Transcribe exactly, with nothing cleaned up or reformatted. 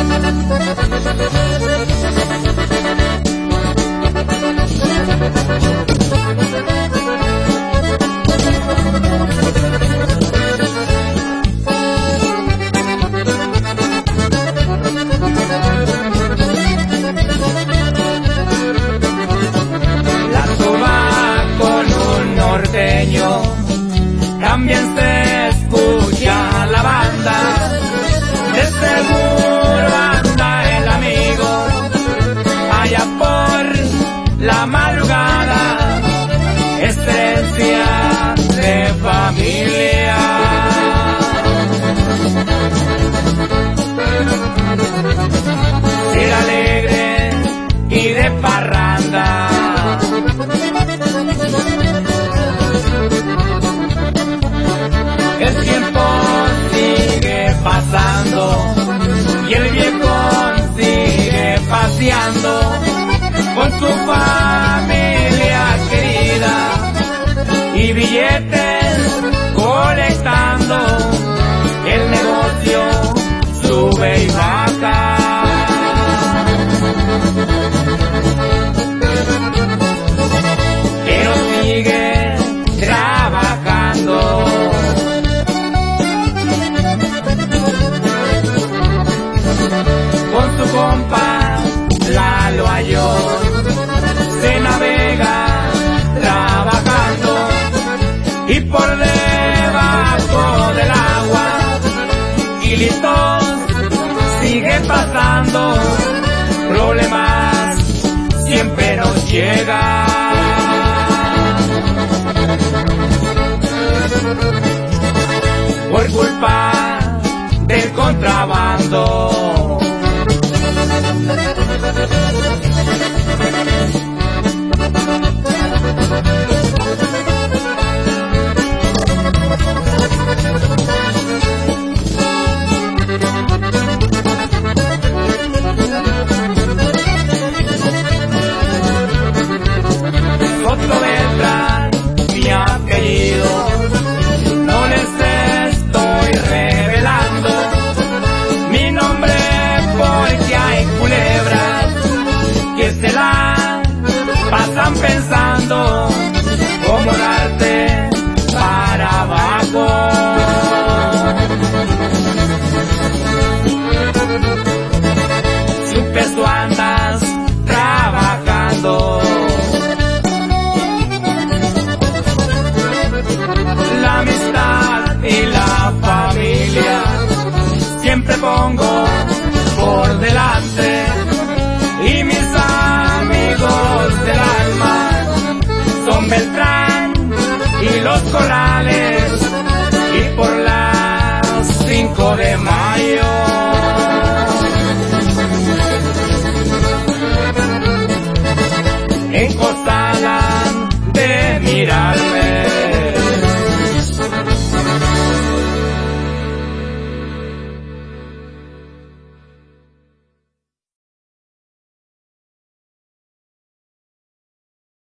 También se escucha la banda, de seguro anda el amigo, allá por la madrugada, esencia de familia. Ser alegre y de parranda, el tiempo sigue pasando y el viejo sigue paseando con su familia querida y billetes colectando. El negocio sube y baja, pero sigue trabajando. Con su compa Lalo Ayón se navega trabajando y por debajo del agua Kilitos sigue pasando. Problemas siempre nos llegan por culpa del contrabando. Soto Beltrán, mi apellido, no les estoy revelando mi nombre porque hay culebras que se la pasan pensando cómo darte para abajo. Si un peso andas trabajando, la amistad y la familia siempre pongo por delante, y mis amigos del alma son Beltrán y Los Corrales, y por las cinco de mayo